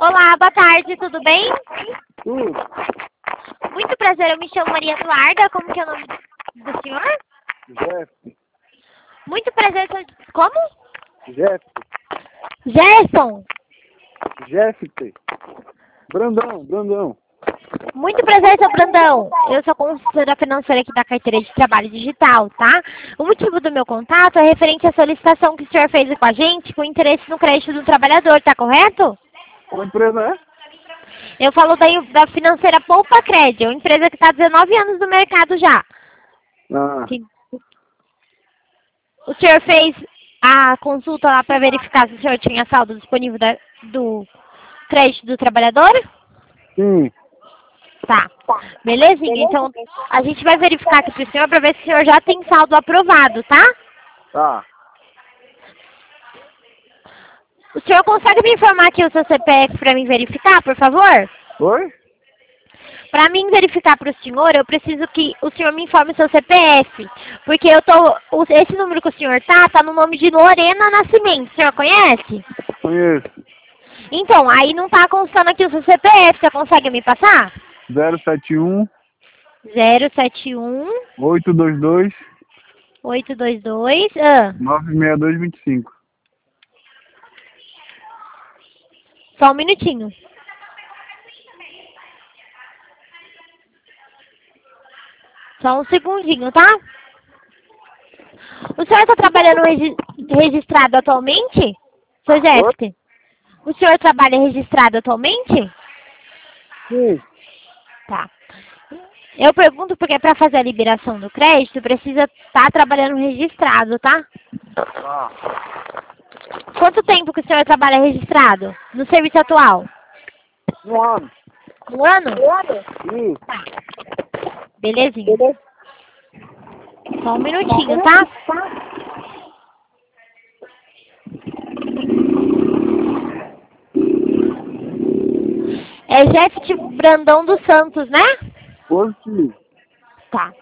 Olá, boa tarde, tudo bem? Tudo. Muito prazer, eu me chamo Maria Eduarda, como que é o nome do senhor? Jeff. Muito prazer, como? Jeff. Gerson. Jeff. Brandão. Muito prazer, seu Brandão. Eu sou consultora financeira aqui da carteira de trabalho digital, tá? O motivo do meu contato é referente à solicitação que o senhor fez com a gente com interesse no crédito do trabalhador, tá correto? Qual empresa é? Eu falo da financeira Poupa Crédito, uma empresa que está há 19 anos no mercado já. Ah, Sim. O senhor fez a consulta lá para verificar se o senhor tinha saldo disponível do crédito do trabalhador? sim. Tá. Belezinha? Então, a gente vai verificar aqui pro senhor para ver se o senhor já tem saldo aprovado, tá? Tá. O senhor consegue me informar aqui o seu CPF para mim verificar, por favor? Oi? Para mim verificar para o senhor, eu preciso que o senhor me informe o seu CPF. Porque esse número que o senhor tá no nome de Lorena Nascimento. O senhor conhece? Conheço. Então, aí não tá constando aqui o seu CPF. Você consegue me passar? 071 071 822 822 96225. Só um minutinho. Só um segundinho, tá? O senhor está trabalhando registrado atualmente? Seu Jeff? O senhor trabalha registrado atualmente? Sim. Tá. Eu pergunto porque para fazer a liberação do crédito precisa estar trabalhando registrado, tá? Tá. Quanto tempo que o senhor trabalha registrado no serviço atual? Um ano. Um ano? Sim. Tá. Belezinha. Só um minutinho, tá? É Jeff Brandão dos Santos, né? Positivo. Tá.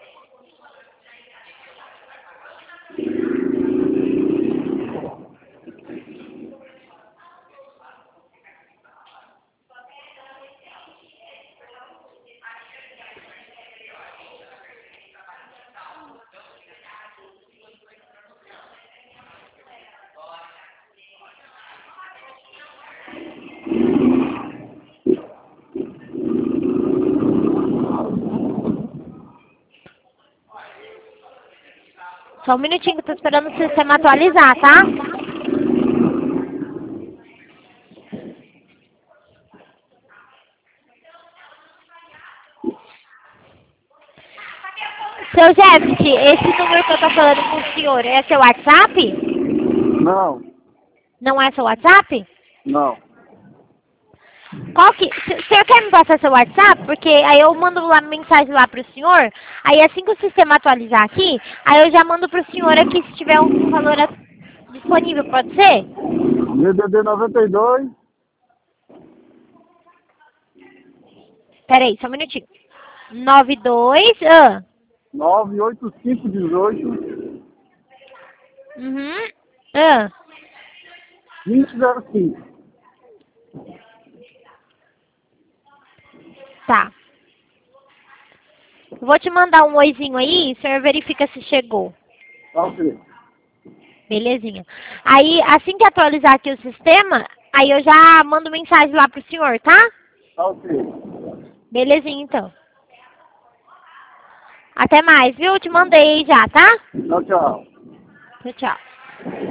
Só um minutinho que eu tô esperando o sistema atualizar, tá? Seu Jeff, esse número que eu tô falando com o senhor é seu WhatsApp? Não. Não é seu WhatsApp? Não. O senhor quer me passar seu WhatsApp? Porque aí eu mando lá mensagem lá pro senhor. Aí assim que o sistema atualizar aqui, aí eu já mando pro senhor aqui se tiver algum valor disponível, pode ser? DDD 92. Peraí, só um minutinho. 92, 98518 uhum, 2005. tá. Vou te mandar um oizinho aí, o senhor verifica se chegou. Tá ok. Belezinha. Aí, assim que atualizar aqui o sistema, aí eu já mando mensagem lá pro senhor, tá? Tá ok. Belezinha, então. Até mais, viu? Te mandei já, tá? Tchau, tchau. Tchau, tchau.